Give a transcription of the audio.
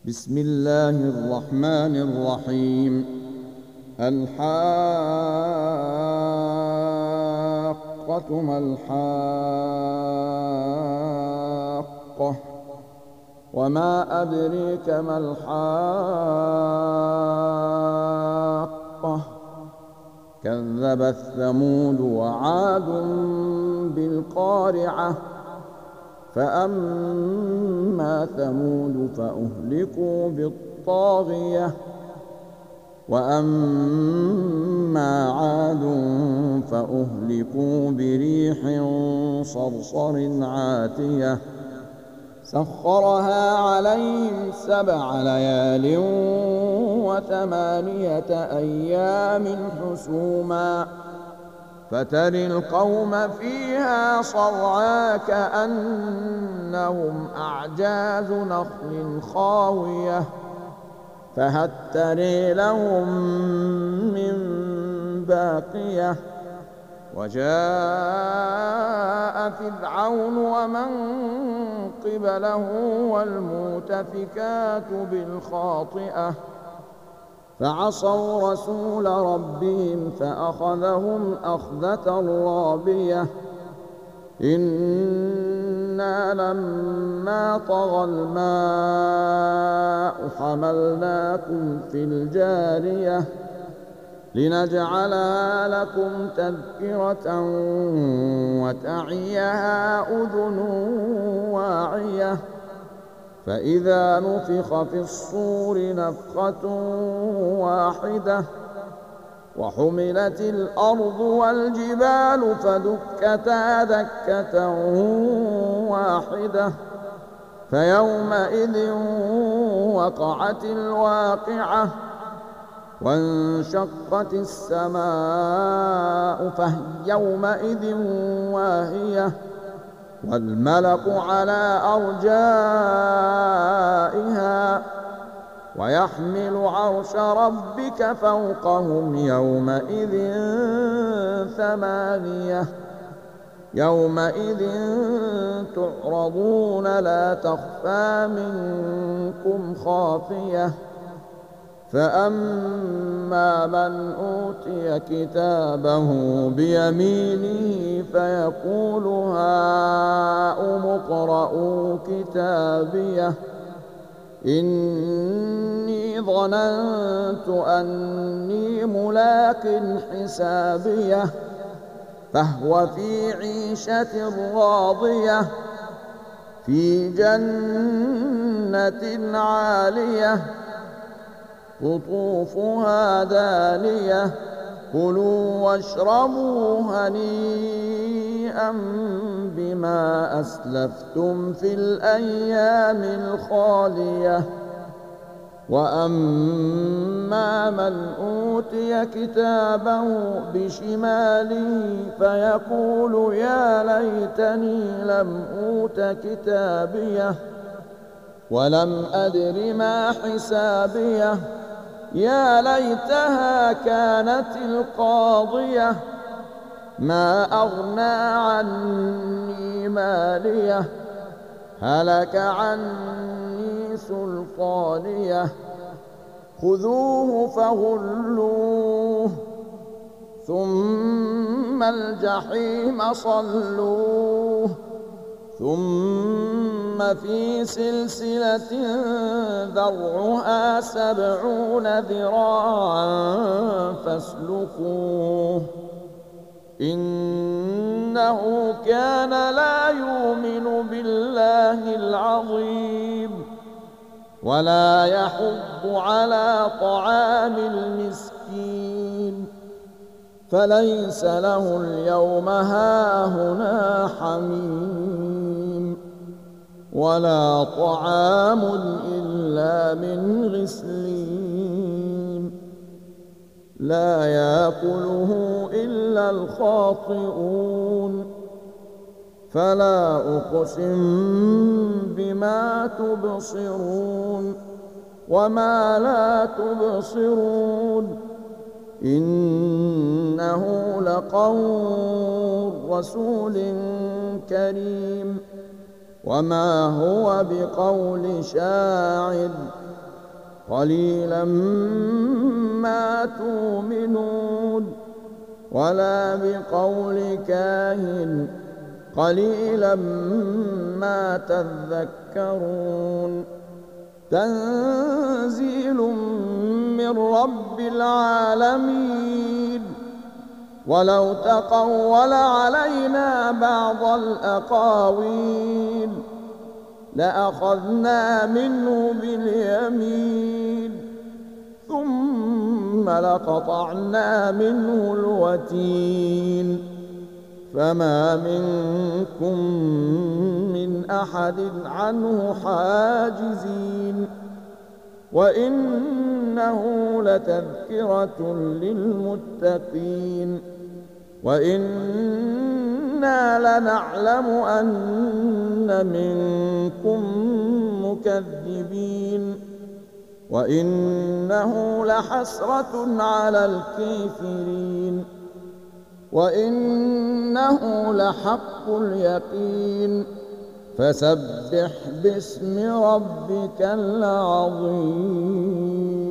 بسم الله الرحمن الرحيم. الحاقة ما الحاقة وما أدريك ما الحاقة كذبت ثمود وعاد بالقارعة فأما ثمود فأهلكوا بالطاغية وأما عاد فأهلكوا بريح صرصر عاتية سخرها عليهم 7 ليال و8 أيام حسوما فترى القوم فيها صرعا كأنهم أعجاز نخل خاوية فهل ترى لهم من باقية وجاء فرعون ومن قبله والمؤتفكات بالخاطئة فعصوا رسول ربهم فأخذهم أخذة رابية إنا لما طغى الماء حملناكم في الجارية لنجعلها لكم تذكرة وتعيها أذن واعية فإذا نفخ في الصور نفخة واحدة وحملت الأرض والجبال فدكتا دكة واحدة فيومئذ وقعت الواقعة وانشقت السماء فهي يومئذ واهية والملك على أرجائها ويحمل عرش ربك فوقهم يومئذ 8 يومئذ تعرضون لا تخفى منكم خافية فأما من أوتي كتابه بيمينه فيقول هاؤم اقرءوا كتابيه إني ظننت أني ملاق حسابيه فهو في عيشة راضية في جنة عالية قطوفها دانية كلوا واشربوا هنيئا بما أسلفتم في الأيام الخالية وأما من أوتي كتابه بشماله فيقول يا ليتني لم أوت كتابيه ولم أدر ما حسابيه يا ليتها كانت القاضية ما أغنى عني ماليه هلك عني سلطانيه خذوه فغلوه ثم الجحيم صلوه ثم في سلسلة ذرعها 70 ذراعا فاسلكوه إنه كان لا يؤمن بالله العظيم ولا يحض على طعام المسكين فليس له اليوم هاهنا حميم ولا طعام إلا من غسلين لا يأكله إلا الخاطئون فلا أقسم بما تبصرون وما لا تبصرون إنه لقول رسول كريم وما هو بقول شاعر قليلا ما تؤمنون ولا بقول كاهن قليلا ما تذكرون تنزيل من رب العالمين ولو تقول علينا بعض الأقاويل لأخذنا منه باليمين ثم لقطعنا منه الوتين فما منكم من أحد عنه حاجزين وإنه لتذكرة للمتقين وإنا لنعلم أن منكم مكذبين وإنه لحسرة على الكافرين وإنه لحق اليقين فسبح باسم ربك العظيم.